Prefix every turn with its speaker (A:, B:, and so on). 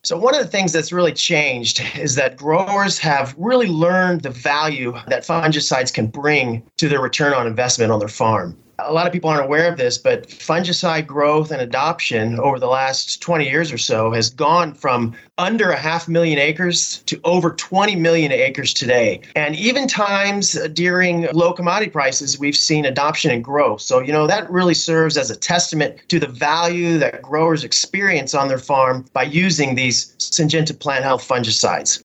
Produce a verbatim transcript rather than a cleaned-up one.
A: So one of the things that's really changed is that growers have really learned the value that fungicides can bring to their return on investment on their farm. A lot of people aren't aware of this, but fungicide growth and adoption over the last twenty years or so has gone from under a half million acres to over twenty million acres today. And even times during low commodity prices, we've seen adoption and growth. So, you know, that really serves as a testament to the value that growers experience on their farm by using these Syngenta plant health fungicides.